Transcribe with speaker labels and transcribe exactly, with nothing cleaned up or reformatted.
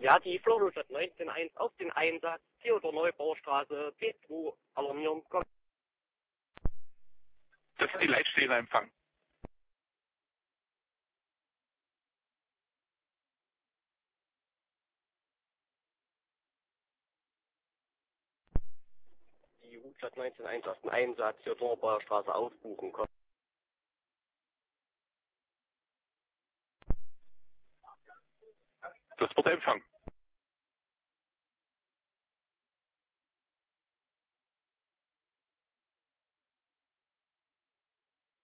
Speaker 1: Ja, die Florstadt neunzehn eins auf den Einsatz, Theodor Neubauer Straße, B zwei, alarmieren, komm.
Speaker 2: Das ist die Leitstelle Empfang.
Speaker 1: Die Hutstadt neunzehn eins auf den Einsatz, Theodor Neubauer Straße aufbuchen, komm.
Speaker 2: Das wird Empfang.